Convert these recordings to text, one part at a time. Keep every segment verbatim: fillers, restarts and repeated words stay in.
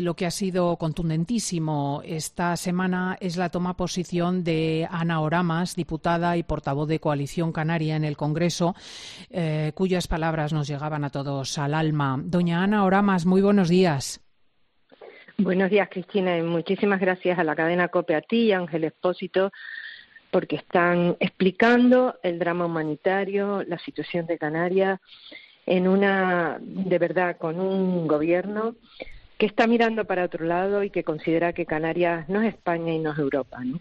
lo que ha sido contundentísimo esta semana es la toma de posición de Ana Oramas, diputada y portavoz de Coalición Canaria en el Congreso, eh, cuyas palabras nos llegaban a todos al alma. Doña Ana Oramas, muy buenos días. Buenos días, Cristina, y muchísimas gracias a la cadena COPE, a ti y a Ángel Expósito, porque están explicando el drama humanitario, la situación de Canarias, en una, de verdad, con un gobierno que está mirando para otro lado y que considera que Canarias no es España y no es Europa, ¿no?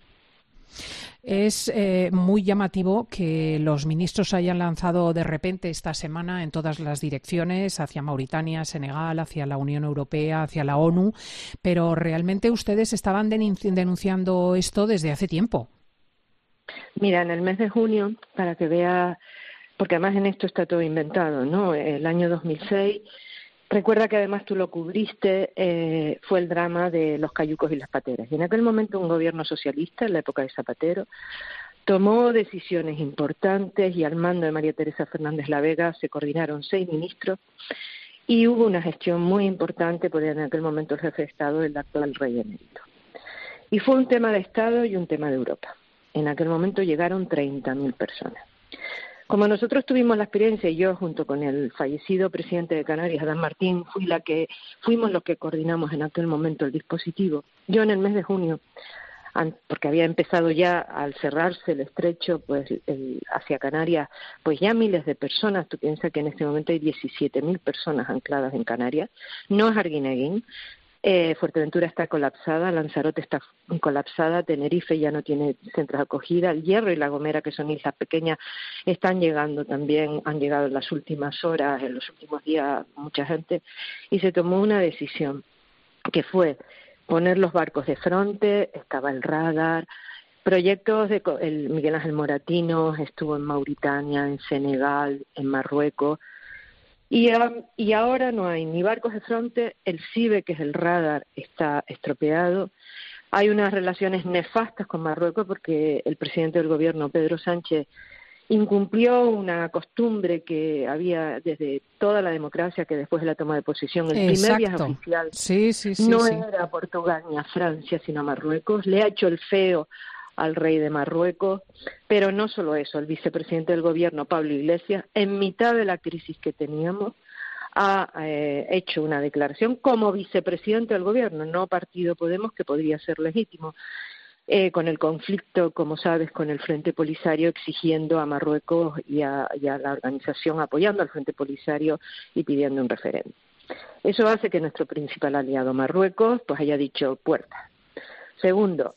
Es eh, muy llamativo que los ministros hayan lanzado de repente esta semana en todas las direcciones, hacia Mauritania, Senegal, hacia la Unión Europea, hacia la ONU, pero realmente ustedes estaban denunciando esto desde hace tiempo. Mira, en el mes de junio, para que vea, porque además en esto está todo inventado, ¿no? El año dos mil seis, recuerda que además tú lo cubriste, eh, fue el drama de los cayucos y las pateras. Y en aquel momento un gobierno socialista, en la época de Zapatero, tomó decisiones importantes y al mando de María Teresa Fernández La Vega se coordinaron seis ministros y hubo una gestión muy importante porque en aquel momento el jefe de Estado era el actual rey emérito. Y fue un tema de Estado y un tema de Europa. En aquel momento llegaron treinta mil personas. Como nosotros tuvimos la experiencia, y yo junto con el fallecido presidente de Canarias, Adán Martín, fui la que fuimos los que coordinamos en aquel momento el dispositivo. Yo en el mes de junio, porque había empezado ya al cerrarse el estrecho pues el, hacia Canarias, pues ya miles de personas, tú piensas que en este momento hay diecisiete mil personas ancladas en Canarias, no es Arguineguín. Eh, Fuerteventura está colapsada, Lanzarote está colapsada, Tenerife ya no tiene centros de acogida, El Hierro y La Gomera, que son islas pequeñas, están llegando también, han llegado en las últimas horas, en los últimos días mucha gente, y se tomó una decisión, que fue poner los barcos de frente, estaba el radar, proyectos de el Miguel Ángel Moratinos estuvo en Mauritania, en Senegal, en Marruecos. Y, um, y ahora no hay ni barcos de fronte, el CIBE, que es el radar, está estropeado. Hay unas relaciones nefastas con Marruecos porque el presidente del gobierno, Pedro Sánchez, incumplió una costumbre que había desde toda la democracia, que después de la toma de posesión, el Exacto. primer viaje oficial sí, sí, sí, no sí. era a Portugal ni a Francia, sino a Marruecos. Le ha hecho el feo al rey de Marruecos, pero no solo eso, el vicepresidente del gobierno, Pablo Iglesias, en mitad de la crisis que teníamos, ha eh, hecho una declaración como vicepresidente del gobierno, no partido Podemos, que podría ser legítimo, eh, con el conflicto, como sabes, con el Frente Polisario, exigiendo a Marruecos y a, y a la organización apoyando al Frente Polisario y pidiendo un referéndum. Eso hace que nuestro principal aliado, Marruecos, pues haya dicho puerta. Segundo,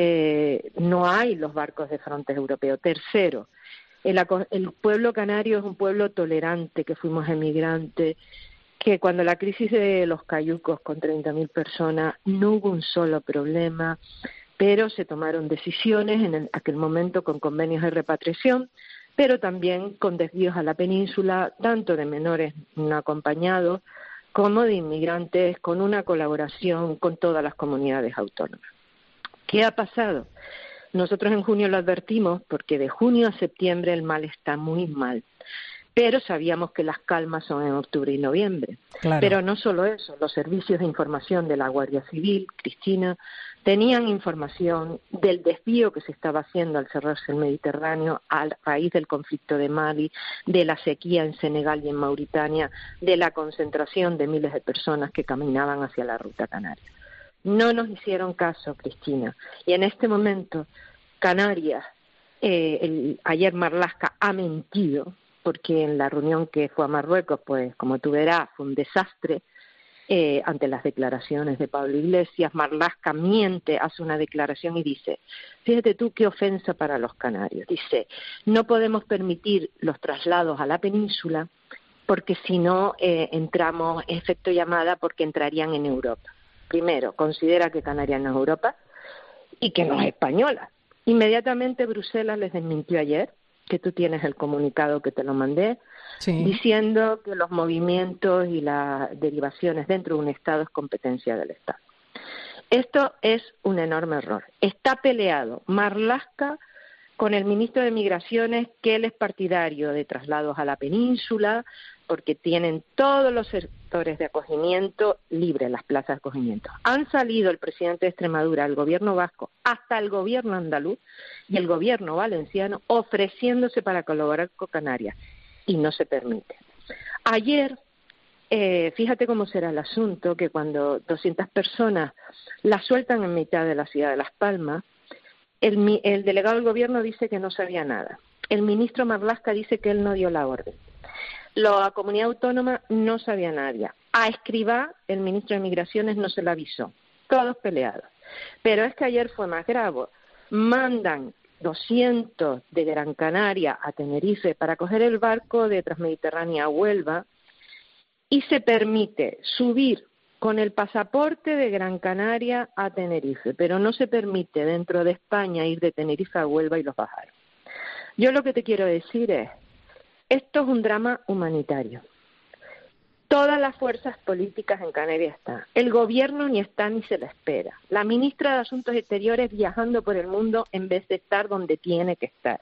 Eh, no hay los barcos de frontes europeos. Tercero, el, el pueblo canario es un pueblo tolerante, que fuimos emigrantes, que cuando la crisis de los cayucos con treinta mil personas no hubo un solo problema, pero se tomaron decisiones en el, aquel momento con convenios de repatriación, pero también con desvíos a la península, tanto de menores no acompañados como de inmigrantes, con una colaboración con todas las comunidades autónomas. ¿Qué ha pasado? Nosotros en junio lo advertimos porque de junio a septiembre el mal está muy mal, pero sabíamos que las calmas son en octubre y noviembre. Claro. Pero no solo eso, los servicios de información de la Guardia Civil, Cristina, tenían información del desvío que se estaba haciendo al cerrarse el Mediterráneo a raíz del conflicto de Mali, de la sequía en Senegal y en Mauritania, de la concentración de miles de personas que caminaban hacia la ruta canaria. No nos hicieron caso, Cristina, y en este momento Canarias, eh, el, ayer Marlaska ha mentido, porque en la reunión que fue a Marruecos, pues como tú verás, fue un desastre, eh, ante las declaraciones de Pablo Iglesias. Marlaska miente, hace una declaración y dice, fíjate tú qué ofensa para los canarios, dice, no podemos permitir los traslados a la península porque si no eh, entramos, efecto llamada, porque entrarían en Europa. Primero, considera que Canarias no es Europa y que no es española. Inmediatamente Bruselas les desmintió ayer, que tú tienes el comunicado que te lo mandé, sí, diciendo que los movimientos y las derivaciones dentro de un Estado es competencia del Estado. Esto es un enorme error. Está peleado Marlaska con el ministro de Migraciones, que él es partidario de traslados a la península, porque tienen todos los sectores de acogimiento libres, las plazas de acogimiento. Han salido el presidente de Extremadura, el gobierno vasco, hasta el gobierno andaluz y el gobierno valenciano ofreciéndose para colaborar con Canarias, y no se permite. Ayer, eh, fíjate cómo será el asunto, que cuando doscientas personas las sueltan en mitad de la ciudad de Las Palmas, el, el delegado del gobierno dice que no sabía nada. El ministro Marlaska dice que él no dio la orden. La comunidad autónoma no sabía nada. A Escrivá, el ministro de Migraciones, no se le avisó. Todos peleados. Pero es que ayer fue más grave. Mandan doscientos de Gran Canaria a Tenerife para coger el barco de Transmediterránea a Huelva y se permite subir con el pasaporte de Gran Canaria a Tenerife, pero no se permite dentro de España ir de Tenerife a Huelva y los bajar. Yo lo que te quiero decir es, esto es un drama humanitario. Todas las fuerzas políticas en Canarias están. El gobierno ni está ni se le espera. La ministra de Asuntos Exteriores viajando por el mundo en vez de estar donde tiene que estar.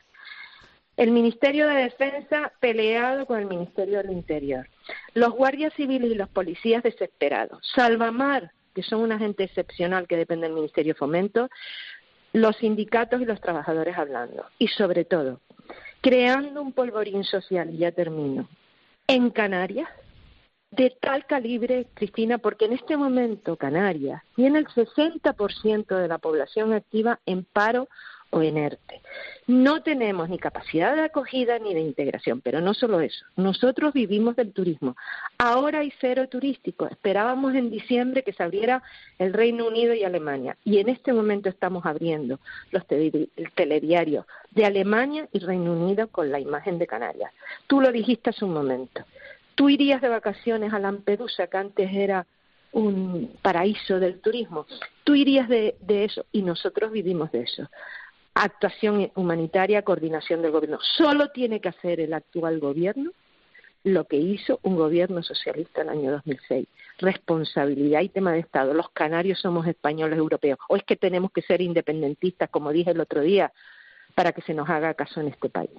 El Ministerio de Defensa peleado con el Ministerio del Interior. Los guardias civiles y los policías desesperados. Salvamar, que son una gente excepcional que depende del Ministerio de Fomento. Los sindicatos y los trabajadores hablando. Y sobre todo, creando un polvorín social, y ya termino, en Canarias, de tal calibre, Cristina, porque en este momento Canarias tiene el sesenta por ciento de la población activa en paro o en ERTE. No tenemos ni capacidad de acogida ni de integración, pero no solo eso. Nosotros vivimos del turismo. Ahora hay cero turístico. Esperábamos en diciembre que se abriera el Reino Unido y Alemania. Y en este momento estamos abriendo los telediarios de Alemania y Reino Unido con la imagen de Canarias. Tú lo dijiste hace un momento. Tú irías de vacaciones a Lampedusa, que antes era un paraíso del turismo. Tú irías de, de eso y nosotros vivimos de eso. Actuación humanitaria, coordinación del gobierno. Solo tiene que hacer el actual gobierno lo que hizo un gobierno socialista en el año dos mil seis. Responsabilidad y tema de Estado. Los canarios somos españoles europeos. O es que tenemos que ser independentistas, como dije el otro día, para que se nos haga caso en este país.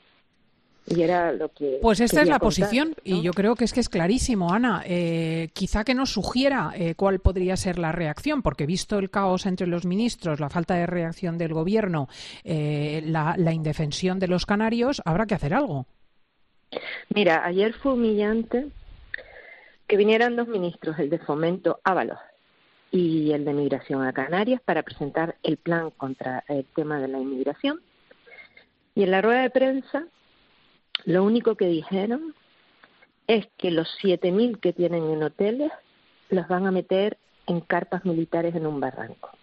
Y era lo que pues esta es la contar, posición, ¿no? Y yo creo que es que es clarísimo, Ana. Eh, quizá que nos sugiera eh, cuál podría ser la reacción, porque visto el caos entre los ministros, la falta de reacción del gobierno, eh, la, la indefensión de los canarios, habrá que hacer algo. Mira, ayer fue humillante que vinieran dos ministros, el de Fomento, Ábalos, y el de Migración a Canarias, para presentar el plan contra el tema de la inmigración. Y en la rueda de prensa, lo único que dijeron es que los siete mil que tienen en hoteles los van a meter en carpas militares en un barranco.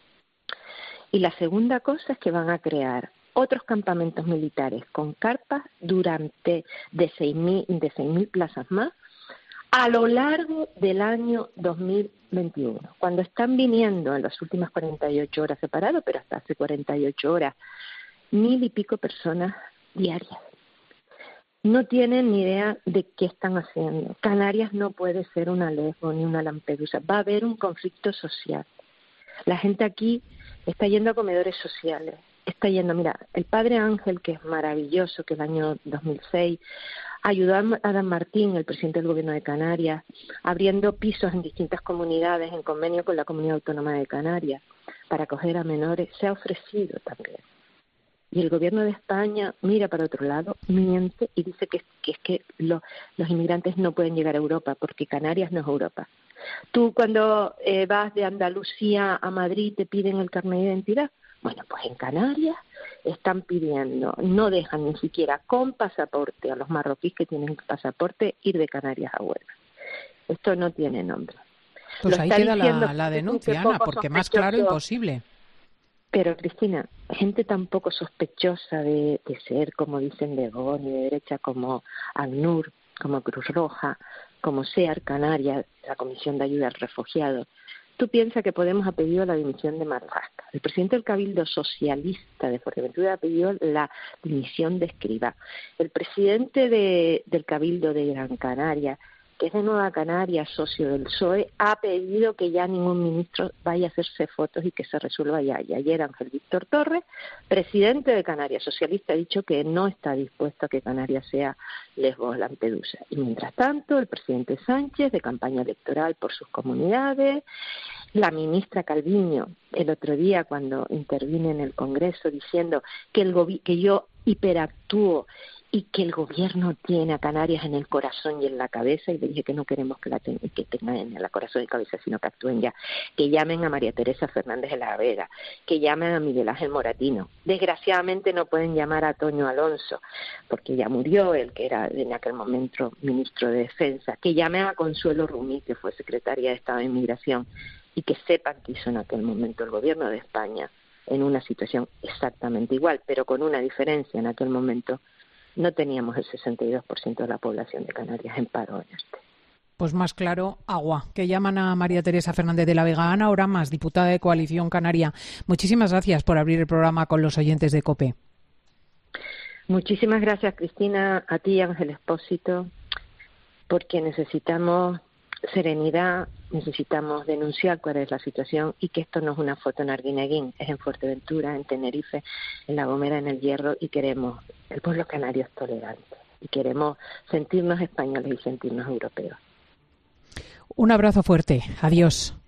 Y la segunda cosa es que van a crear otros campamentos militares con carpas durante de seis mil de seis mil plazas más a lo largo del año dos mil veintiuno. Cuando están viniendo en las últimas cuarenta y ocho horas separados, pero hasta hace cuarenta y ocho horas, mil y pico personas diarias. No tienen ni idea de qué están haciendo. Canarias no puede ser una Lesbos ni una Lampedusa. Va a haber un conflicto social. La gente aquí está yendo a comedores sociales. Está yendo, mira, el padre Ángel, que es maravilloso, que el año dos mil seis ayudó a Adam Martín, el presidente del gobierno de Canarias, abriendo pisos en distintas comunidades en convenio con la Comunidad Autónoma de Canarias para acoger a menores. Se ha ofrecido también. Y el gobierno de España mira para otro lado, miente y dice que, que es que lo, los inmigrantes no pueden llegar a Europa porque Canarias no es Europa. Tú cuando eh, vas de Andalucía a Madrid te piden el carnet de identidad. Bueno, pues en Canarias están pidiendo, no dejan ni siquiera con pasaporte a los marroquíes que tienen pasaporte ir de Canarias a Huelva. Esto no tiene nombre. Pues Lo ahí está queda diciendo la, la denuncia, poco Ana, porque más claro imposible. Pero, Cristina, gente tan poco sospechosa de, de ser, como dicen, de Gon y de derecha, como ACNUR, como Cruz Roja, como SEAR Canarias, la Comisión de Ayuda al Refugiado. Tú piensas que Podemos ha pedido la dimisión de Marlaska. El presidente del Cabildo Socialista de Fuerteventura ha pedido la dimisión de Escrivá. El presidente de, del Cabildo de Gran Canaria que es de Nueva Canarias, socio del P S O E, ha pedido que ya ningún ministro vaya a hacerse fotos y que se resuelva ya. Y ayer Ángel Víctor Torres, presidente de Canarias Socialista, ha dicho que no está dispuesto a que Canarias sea Lesbos Lampedusa. Y mientras tanto, el presidente Sánchez, de campaña electoral por sus comunidades, la ministra Calviño, el otro día cuando intervine en el Congreso diciendo que, el gobi- que yo hiperactúo y que el gobierno tiene a Canarias en el corazón y en la cabeza, y le dije que no queremos que la ten- que tengan en el corazón y cabeza, sino que actúen ya, que llamen a María Teresa Fernández de la Vega, que llamen a Miguel Ángel Moratino. Desgraciadamente no pueden llamar a Toño Alonso, porque ya murió el que era en aquel momento ministro de Defensa, que llamen a Consuelo Rumí, que fue secretaria de Estado de Inmigración, y que sepan que hizo en aquel momento el gobierno de España en una situación exactamente igual, pero con una diferencia. En aquel momento no teníamos el sesenta y dos por ciento de la población de Canarias en paro. Pues más claro, agua. Que llaman a María Teresa Fernández de la Vega. Ana Oramas, diputada de Coalición Canaria. Muchísimas gracias por abrir el programa con los oyentes de COPE. Muchísimas gracias, Cristina, a ti, Ángel Expósito, porque necesitamos serenidad, necesitamos denunciar cuál es la situación y que esto no es una foto en Arguineguín, es en Fuerteventura, en Tenerife, en La Gomera, en El Hierro, y queremos, el pueblo canario es tolerante y queremos sentirnos españoles y sentirnos europeos. Un abrazo fuerte. Adiós.